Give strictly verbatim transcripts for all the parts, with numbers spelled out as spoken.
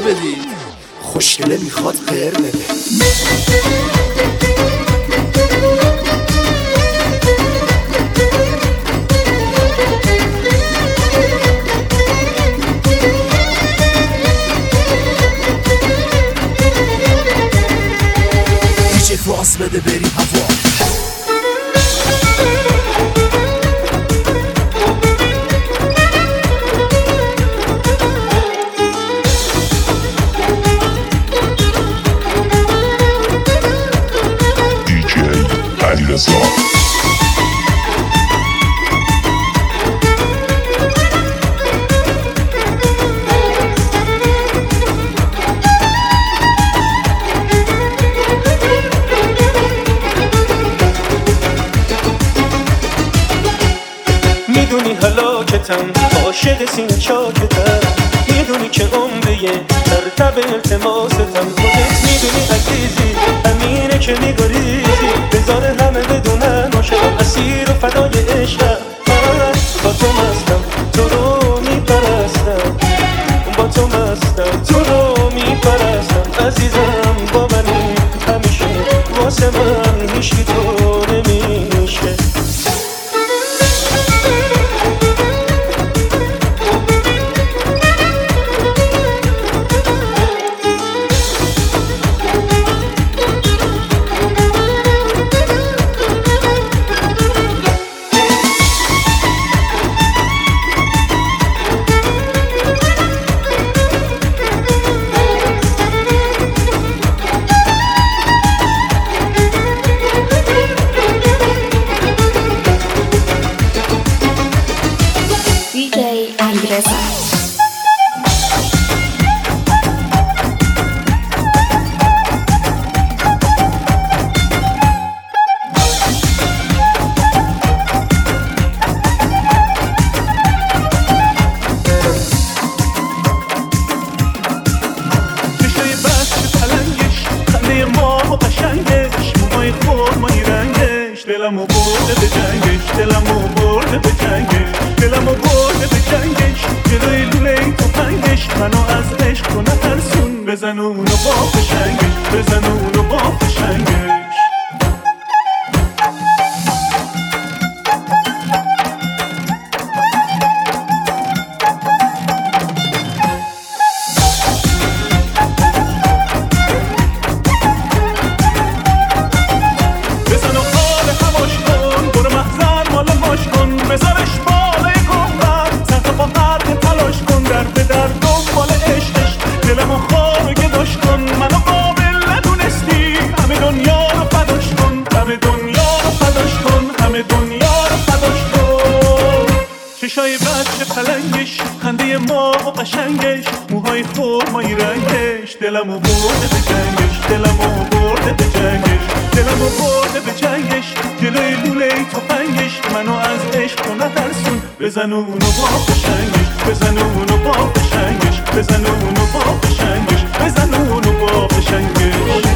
بدید. خوشگله میخواد قر بده. دیجی فاس بده بریم هوا. میدونی هلاکتم عاشق سینه چاکتم، میدونی که عمره در تب التماستم. خودت میدونی عزیزی همینه که میگریزی، بذار همه بدونن عاشقم اسیر و فدای عشقم. من با تو مستم تو رو میپرستم، با تو مستم تو رو میپرستم. عزیزم با منی همیشه، واسه من هیچکی تو نمیشه. دیجی علیرضا. چشای بچه پلنگش، خنده ما و قشنگش، موهای خرمایی رنگش، دلمو برده به جنگش، دلمو برده به جنگش، دلمو برده به جنگش. جلوی لوله تفنگش منو از عشق تو نترسون، بزن اونو با فشنگش، بزن اونو با فشنگش. بذارش بالای گنبد، سر تا پا خرد تلاش کن، در به در دنبال عشقش، دلمو خواه گداش کن. منو قابل ندونستی، همه دنیا رو فداش کن، همه دنیا رو فداش کن، همه دنیا رو فداش کن. چشای بچه پلنگش، خنده ما و قشنگش، موهای خرمایی رنگش، دلمو برده به جنگش، دلمو برده به جنگش، دلمو برده به جنگش. جلوی لوله تفنگش منو از عشق تو نترسون، بزن اونو با فشنگش، بزن اونو با فشنگش، بزن اونو با فشنگش، بزن اونو با فشنگش.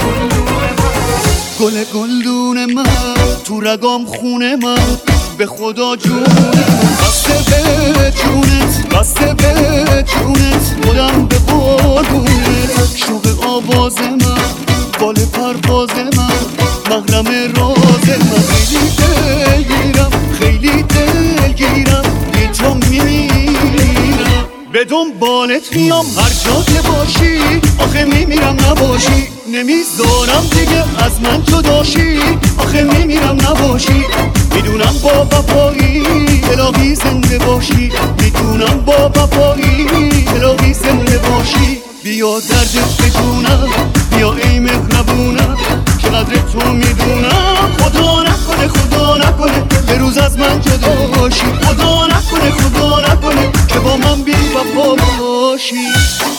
گل گلدون من تو رگام خونه من، به خدا جونت بسته به جونت، بسته به جونت، خودم به قربونت. شوق آواز من، بال پرواز من، محرم راز من. خیلی دلگیرم، خیلی دلگیرم، بی تو میمیرم. به دنبالت میام هر جا که باشی، آخه میمیرم نباشی. نمیذارم دیگه از من جداشی، آخه میمیرم نباشی. میدونم با وفایی الهی زنده باشی، میدونم با وفایی الهی زنده باشی. بیا دردت بجونم، بیا ای مهربونم، چقدر تو میدونم. خدا نکنه خدا نکنه یه روز از من جدا باشی، خدا نکنه خدا نکنه که با من بی وفا باشی.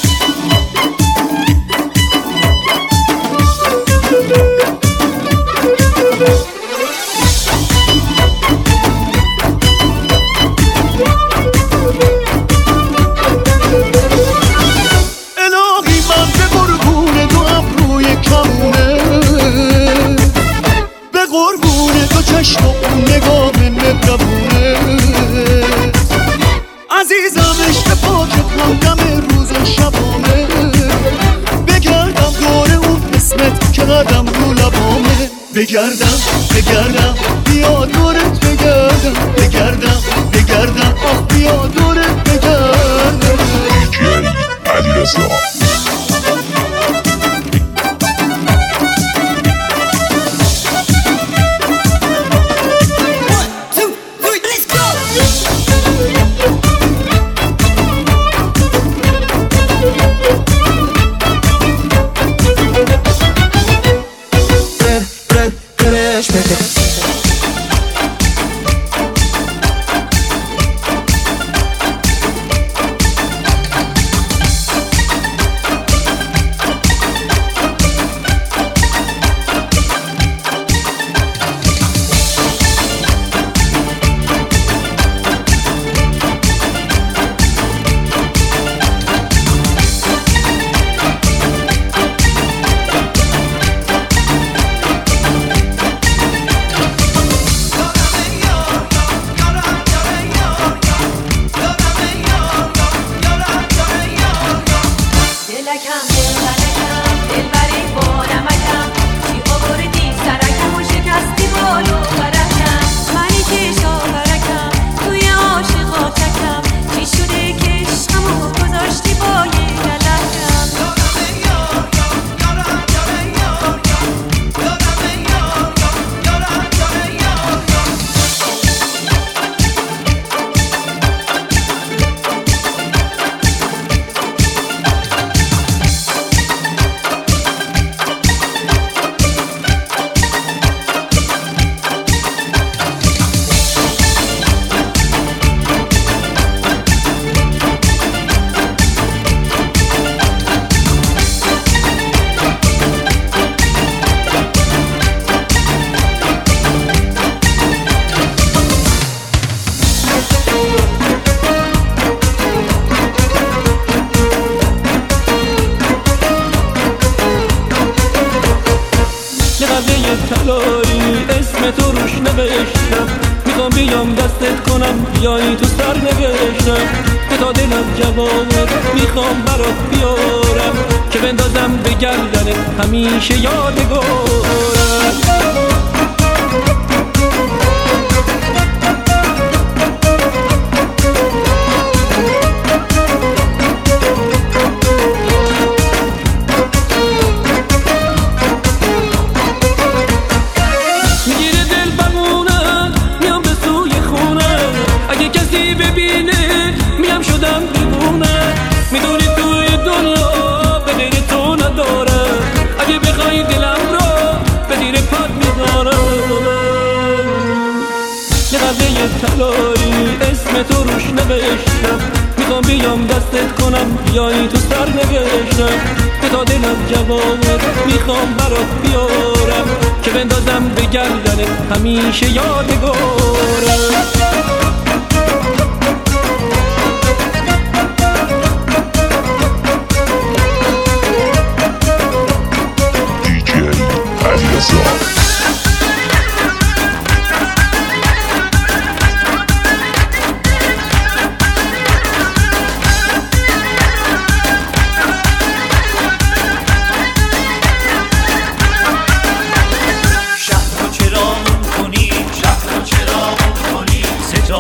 چشم و اون نگاه مهربونه عزیزم، عشق پاکت همدم روز بگردم بگردم بیا دورت بگردم بگردم بگردم آخ بیا دورت بگردم. دیجی علیرضا. طلایی اسم تو روش نوشتم، میخوام بیام دستت کنم بیایی تو سر نوشتم، که تا دلم جوابت میخوام برات بیارم، که بندازم به گردنت همیشه یادگارم. میدونی توی دنیا به غیر تو ندارم، اگه بخوای دلم رو به زیر پات میذارم. یه قلعه طلایی اسم تو روش نوشتم، میخوام بیام دستت کنم بیایی تو سر نوشتم، که تا دلم جوابت میخوام برات بیارم، که بندازم به گردنت همیشه یادگارم. شهر رو چرا کنی، شهر رو چرا کنی،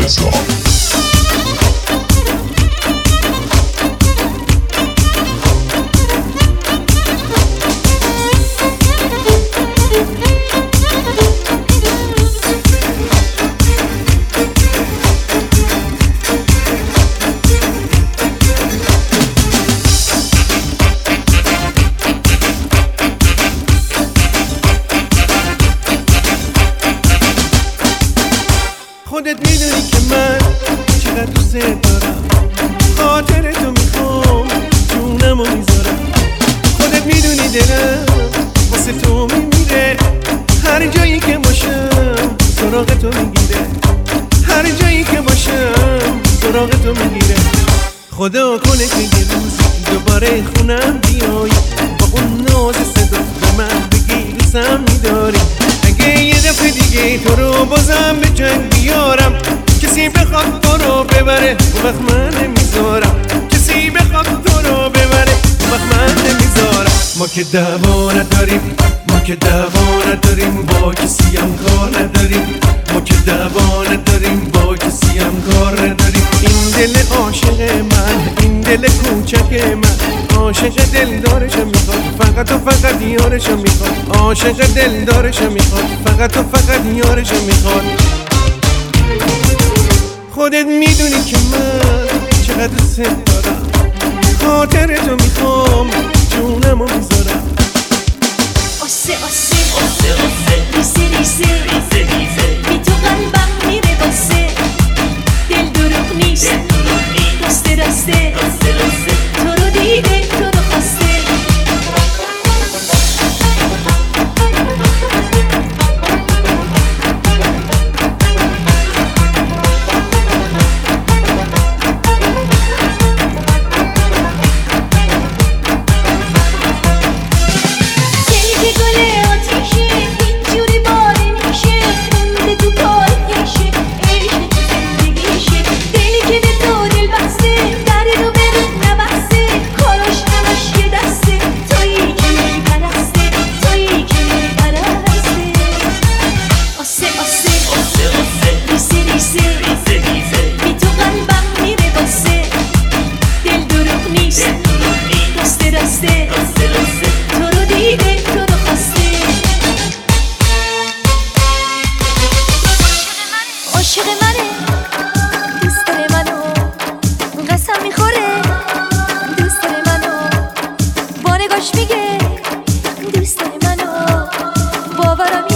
علیرضا. خودت میدونی که من چقدر دوست دارم، خاطر تو میخوام جونمو میذارم. خودت میدونی دلم واسه تو میمیره، هر جایی که باشم سراغ تو میگیره، هر جایی که باشم سراغ تو میگیره. خدا کنه که یه روز دوباره خونم بیای، با اون ناز صدا به من بگی دوستم میداری. اگه یه دفعه دیگه تو رو بازم به جنگ بیارم، کسی بخواد تو رو ببره اون وقت من نمیذارم، کسی بخواد تو رو ببره اون وقت من نمیذارم. ما که دعوا نداریم، ما که دعوا نداریم، با کسی هم کار نداریم، ما که دعوا نداریم، با کسی هم کار نداریم. این دل عاشق من، این دل کوچک من، عاشق دلدارشم میخواد، فقط و فقط یارشم میخواد، عاشق دلدارشم میخواد، فقط و فقط یارشم میخواد. خودت میدونی که من چقدر دوست دارم، خاطر تو میخوام جونمو میذارم. آسه آسه آسه آسه ریسه ریسه ریسه ریسه بی تو قلبم میره باسه، دل دروغ نیست راسته راسته تو رو دیده تو رو خواسته. عاشق منه، دوست داره منو، قسم میخوره دوست داره منو، با نگاش میگه دوست داره منو، باورم